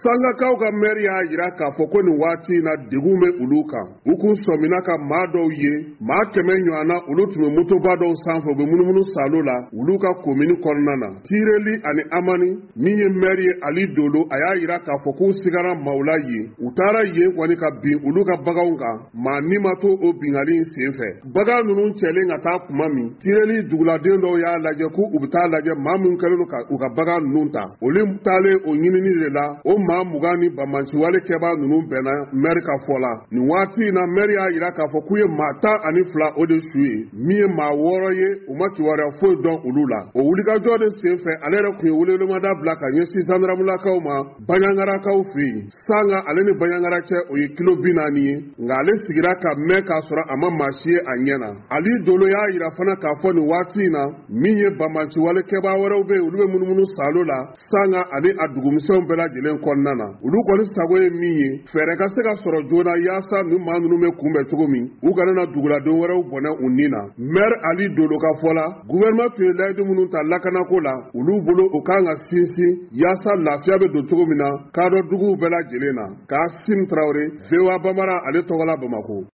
Sangakaw ka maire y'a yira k'a fɔ ko nin waati na degun bɛ olu kan. U kun sɔmina ka maa dɔw ye, maa 100 ɲɔgɔnna olu tun bɛ motoba dɔw sanfɛ u bɛ munumunu salo la olu ka komini kɔnɔna na. Tireli ani Amani min ye maire ye Ali Dolo a y'a yira k'a fɔ k'u sigara maaw la yen. U taara yen kɔni ka bin olu ka baganw kan, maa ni ma to o bingali in senfɛ. Bagan ninnu cɛlen ka taa kuma min, Tireli duguladen dɔw y'a lajɛ k'u bɛ taa lajɛ maa minnu kɛlen don ka u ka bagan ninnu ta. Olu taalen o ɲinini de la, o maa 20 ni bamanciwale kɛbaa ninnu bɛnna maire ka fɔ la. Nin waati in na maire y'a yira k'a fɔ k'u ye maa 12 o de su ye, min ye maa 6 ye u ma kibaruya foyi dɔn olu la. O wulikajɔ de senfɛ ale yɛrɛ kun ye welewelemada bila ka ɲɛsin gendarmelakaw ma Baɲangarakaw fɛ yen. Sanga ale ni Baɲangara cɛ o ye kilo 40 ye, nka ale sigira ka mɛn k'a sɔrɔ a ma maa si ye a ɲɛ na. Ali Dolo y'a yira fana k'a fɔ nin waati in na min ye bamanciwale kɛbaa wɛrɛw bɛ yen olu bɛ munumunu salo la Sanga ani a dugumisɛnw bɛɛ lajɛlen kɔnɔna na. Olu kɔni sago ye min ye, fɛɛrɛ ka se ka sɔrɔ joona yaasa nin maa ninnu bɛ kunbɛn cogo min u kana na duguladen wɛrɛw bɔnɛ u ni na. Maire Ali Dolo ka fɔ la, gouvernement tun ye layidu minnu ta lakanako la olu bolo o kan ka sinsin yaasa lafiya bɛ don cogo min na kadɔ duguw bɛɛ lajɛlen na. Kaasim Tarawele, VOA Bambara ale tɔgɔla Bamako.